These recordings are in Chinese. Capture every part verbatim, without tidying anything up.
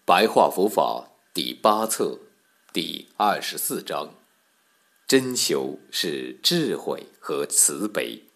白话佛法第八册第二十四章，真修是智慧和慈悲。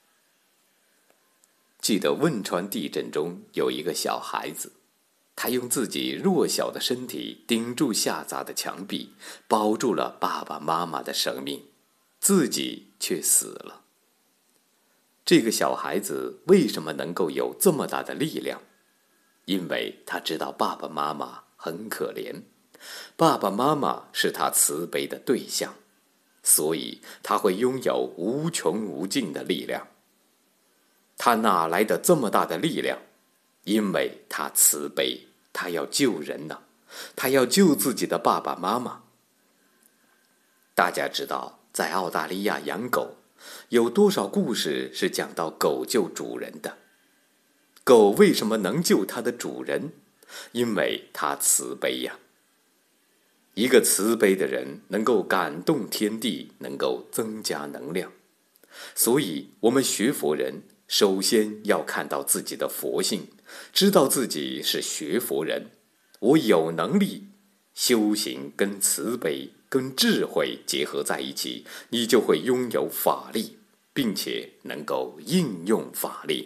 记得汶川地震中有一个小孩子，他用自己弱小的身体顶住下砸的墙壁，保住了爸爸妈妈的生命，自己却死了。这个小孩子为什么能够有这么大的力量？因为他知道爸爸妈妈很可怜，爸爸妈妈是他慈悲的对象，所以他会拥有无穷无尽的力量。他哪来的这么大的力量？因为他慈悲，他要救人呢、啊，他要救自己的爸爸妈妈。大家知道，在澳大利亚养狗，有多少故事是讲到狗救主人的？狗为什么能救它的主人？因为它慈悲呀。一个慈悲的人能够感动天地，能够增加能量。所以我们学佛人首先要看到自己的佛性，知道自己是学佛人，我有能力。修行跟慈悲跟智慧结合在一起，你就会拥有法力，并且能够应用法力。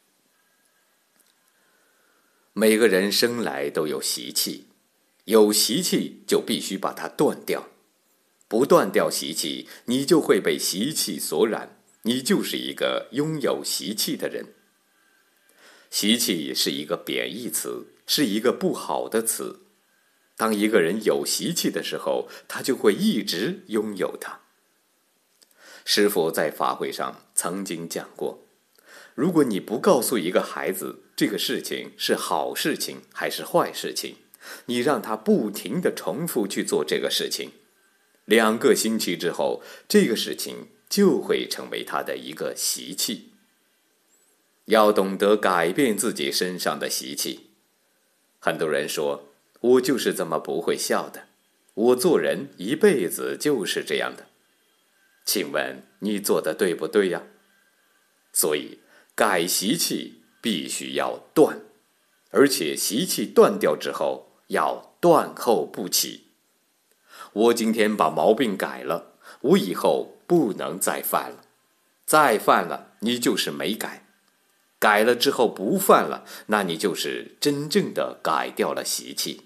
每个人生来都有习气，有习气就必须把它断掉。不断掉习气，你就会被习气所染，你就是一个拥有习气的人。习气是一个贬义词，是一个不好的词。当一个人有习气的时候，他就会一直拥有它。师父在法会上曾经讲过，如果你不告诉一个孩子这个事情是好事情还是坏事情，你让他不停地重复去做这个事情，两个星期之后，这个事情就会成为他的一个习气。要懂得改变自己身上的习气。很多人说，我就是这么不会笑的，我做人一辈子就是这样的。请问你做的对不对呀？所以改习气必须要断，而且习气断掉之后要断后不起。我今天把毛病改了，我以后不能再犯了。再犯了，你就是没改。改了之后不犯了，那你就是真正的改掉了习气。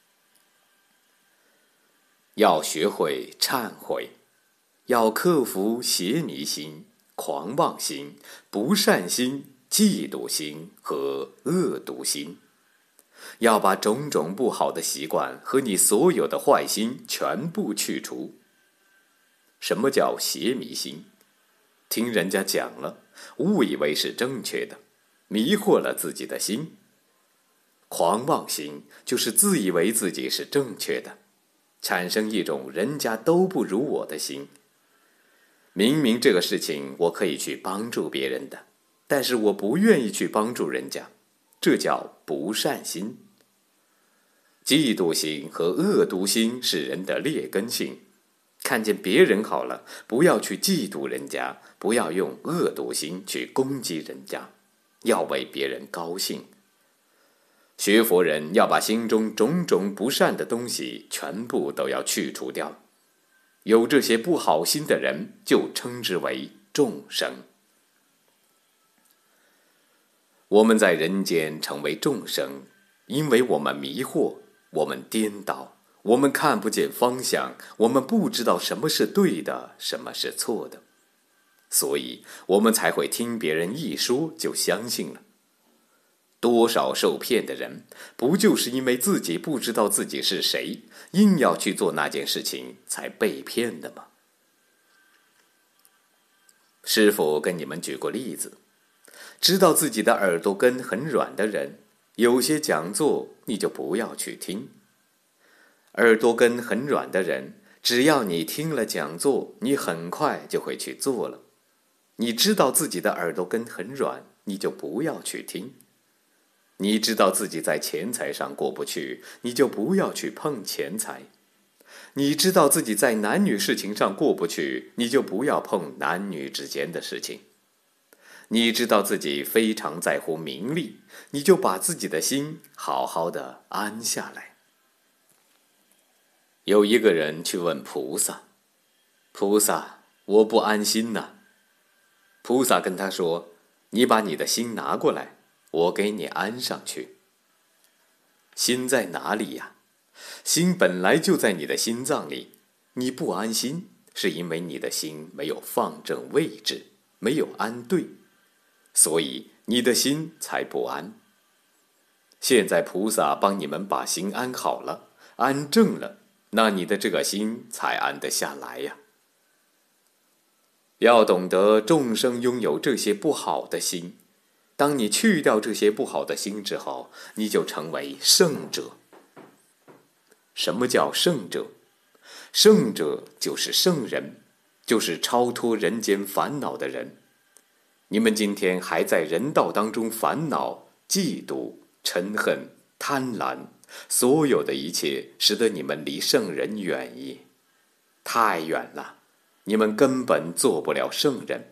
要学会忏悔，要克服邪迷心、狂妄心、不善心、嫉妒心和恶毒心。要把种种不好的习惯和你所有的坏心全部去除。什么叫邪迷心？听人家讲了，误以为是正确的，迷惑了自己的心。狂妄心就是自以为自己是正确的，产生一种人家都不如我的心。明明这个事情我可以去帮助别人的，但是我不愿意去帮助人家，这叫不善心。嫉妒心和恶毒心是人的劣根性，看见别人好了，不要去嫉妒人家，不要用恶毒心去攻击人家，要为别人高兴。学佛人要把心中种种不善的东西全部都要去除掉。有这些不好心的人，就称之为众生。我们在人间成为众生，因为我们迷惑，我们颠倒，我们看不见方向，我们不知道什么是对的，什么是错的，所以我们才会听别人一说就相信了。多少受骗的人，不就是因为自己不知道自己是谁，硬要去做那件事情才被骗的吗？师父跟你们举过例子，知道自己的耳朵根很软的人，有些讲座你就不要去听。耳朵根很软的人，只要你听了讲座，你很快就会去做了。你知道自己的耳朵根很软，你就不要去听。你知道自己在钱财上过不去，你就不要去碰钱财。你知道自己在男女事情上过不去，你就不要碰男女之间的事情。 你知道自己非常在乎名利，你就把自己的心好好的安下来。有一个人去问菩萨：菩萨，我不安心呐。菩萨跟他说：你把你的心拿过来，我给你安上去。心在哪里呀？心本来就在你的心脏里，你不安心，是因为你的心没有放正位置，没有安对，所以你的心才不安。现在菩萨帮你们把心安好了，安正了，那你的这个心才安得下来呀。要懂得众生拥有这些不好的心，当你去掉这些不好的心之后，你就成为圣者。什么叫圣者？圣者就是圣人，就是超脱人间烦恼的人。你们今天还在人道当中烦恼、嫉妒、嗔恨、贪婪，所有的一切使得你们离圣人远矣，太远了，你们根本做不了圣人。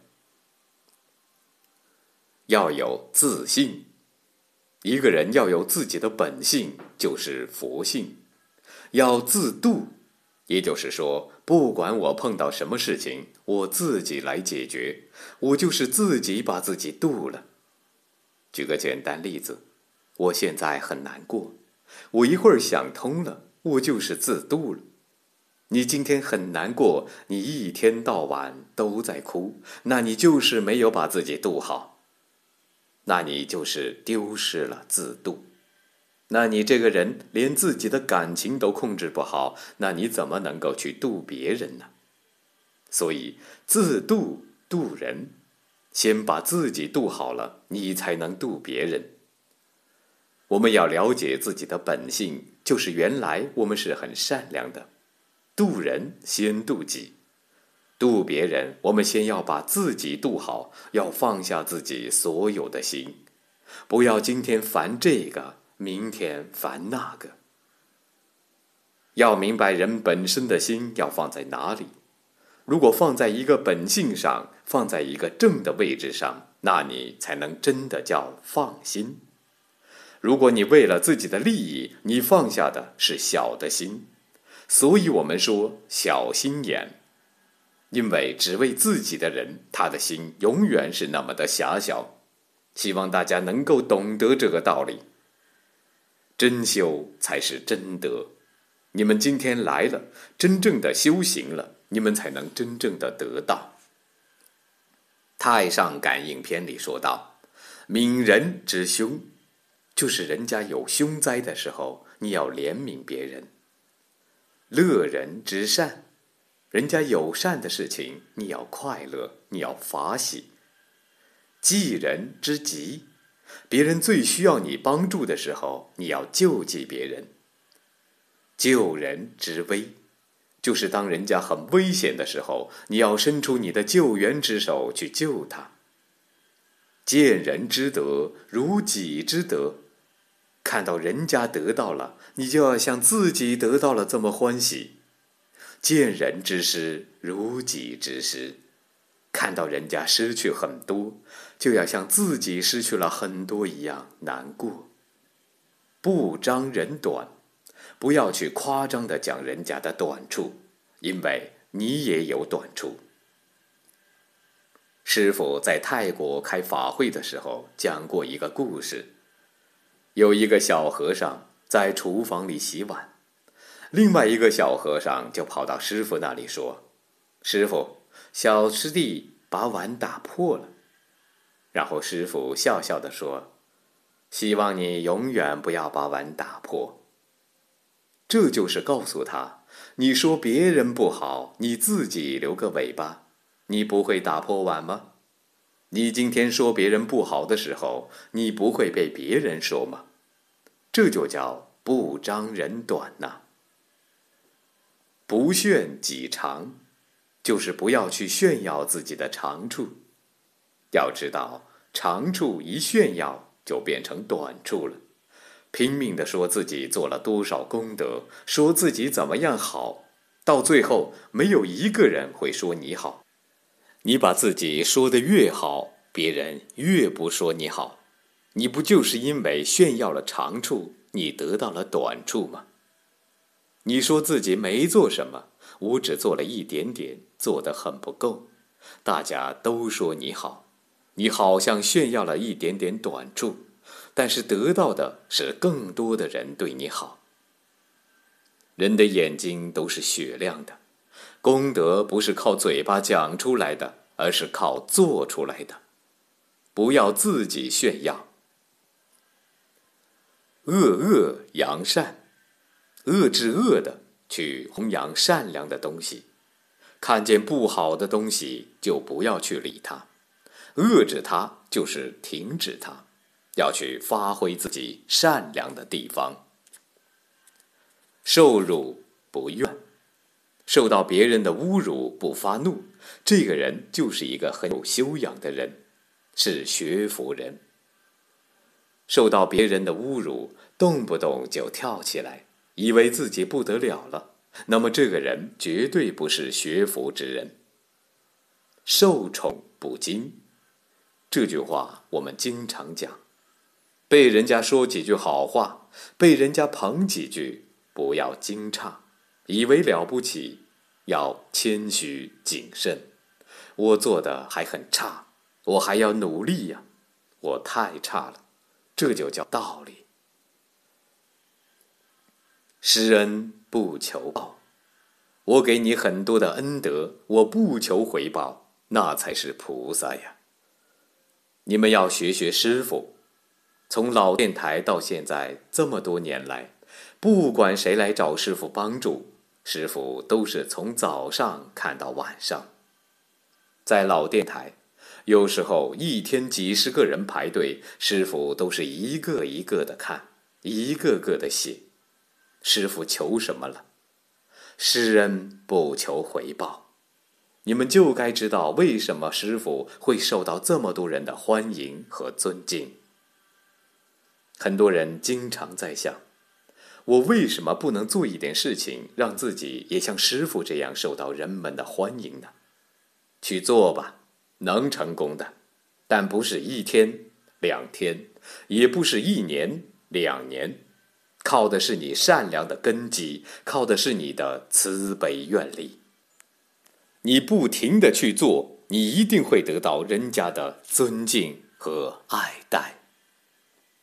要有自信，一个人要有自己的本性，就是佛性。要自度，也就是说，不管我碰到什么事情，我自己来解决，我就是自己把自己度了。举个简单例子，我现在很难过，我一会儿想通了，我就是自度了。你今天很难过，你一天到晚都在哭，那你就是没有把自己度好，那你就是丢失了自度。那你这个人连自己的感情都控制不好，那你怎么能够去度别人呢？所以自度度人，先把自己度好了，你才能度别人。我们要了解自己的本性，就是原来我们是很善良的。度人先度己，度别人我们先要把自己度好，要放下自己所有的心，不要今天烦这个，明天烦那个。要明白人本身的心要放在哪里，如果放在一个本性上，放在一个正的位置上，那你才能真的叫放心。如果你为了自己的利益，你放下的是小的心，所以我们说小心眼，因为只为自己的人，他的心永远是那么的狭小。希望大家能够懂得这个道理。真修才是真德，你们今天来了，真正的修行了，你们才能真正的得到。太上感应篇里说道，悯人之凶，就是人家有凶灾的时候，你要怜悯别人。乐人之善，人家有善的事情，你要快乐，你要法喜。济人之急，别人最需要你帮助的时候，你要救济别人。救人之危，就是当人家很危险的时候，你要伸出你的救援之手去救他。见人之德如己之德，看到人家得到了，你就要像自己得到了这么欢喜。见人之失如己之失，看到人家失去很多，就要像自己失去了很多一样难过。不彰人短，不要去夸张地讲人家的短处，因为你也有短处。师父在泰国开法会的时候讲过一个故事，有一个小和尚在厨房里洗碗，另外一个小和尚就跑到师父那里说，师父，小师弟把碗打破了。然后师父笑笑地说，希望你永远不要把碗打破。这就是告诉他，你说别人不好，你自己留个尾巴，你不会打破碗吗？你今天说别人不好的时候，你不会被别人说吗？这就叫不彰人短呐。不炫己长，就是不要去炫耀自己的长处。要知道，长处一炫耀就变成短处了。拼命地说自己做了多少功德，说自己怎么样好，到最后没有一个人会说你好。你把自己说得越好， 别人越不说你好，你不就是因为炫耀了长处，你得到了短处吗？你说自己没做什么，我只做了一点点，做得很不够，大家都说你好，你好像炫耀了一点点短处，但是得到的是更多的人对你好。人的眼睛都是雪亮的，功德不是靠嘴巴讲出来的，而是靠做出来的。不要自己炫耀。恶恶扬善，遏制恶的，去弘扬善良的东西。看见不好的东西，就不要去理它。遏制它，就是停止它，要去发挥自己善良的地方。受辱不怨，受到别人的侮辱不发怒，这个人就是一个很有修养的人，是学佛人。受到别人的侮辱，动不动就跳起来，以为自己不得了了，那么这个人绝对不是学佛之人。受宠不惊，这句话我们经常讲，被人家说几句好话，被人家捧几句，不要惊诧，以为了不起，要谦虚谨慎。我做的还很差，我还要努力呀，我太差了，这就叫道理。施恩不求报，我给你很多的恩德，我不求回报，那才是菩萨呀。你们要学学师父，从老电台到现在这么多年来，不管谁来找师父帮助，师父都是从早上看到晚上。在老电台，有时候一天几十个人排队，师父都是一个一个的看，一个个的写。师父求什么了？施恩不求回报。你们就该知道为什么师父会受到这么多人的欢迎和尊敬。很多人经常在想，我为什么不能做一点事情，让自己也像师父这样受到人们的欢迎呢？去做吧，能成功的，但不是一天两天，也不是一年两年，靠的是你善良的根基，靠的是你的慈悲愿力。你不停地去做，你一定会得到人家的尊敬和爱戴。